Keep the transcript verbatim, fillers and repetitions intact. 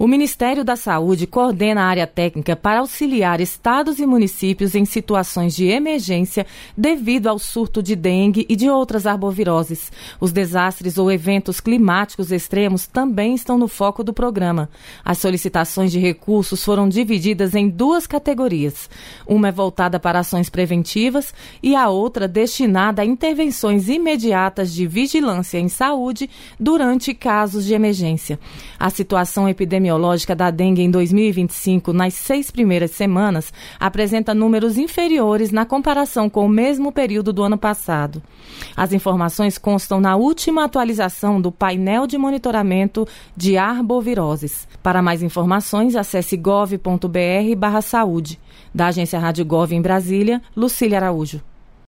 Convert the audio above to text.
O Ministério da Saúde coordena a área técnica para auxiliar estados e municípios em situações de emergência devido ao surto de dengue e de outras arboviroses. Os desastres ou eventos climáticos extremos também estão no foco do programa. As solicitações de recursos foram divididas em duas categorias. Uma é voltada para ações preventivas e a outra destinada a intervenções imediatas de vigilância em saúde durante casos de emergência. A situação epidemiológica da dengue em dois mil e vinte e cinco, nas seis primeiras semanas, apresenta números inferiores na comparação com o mesmo período do ano passado. As informações constam na última atualização do painel de monitoramento de arboviroses. Para mais informações, acesse gov ponto br barra saúde. Da agência Rádio Gov em Brasília, Lucília Araújo.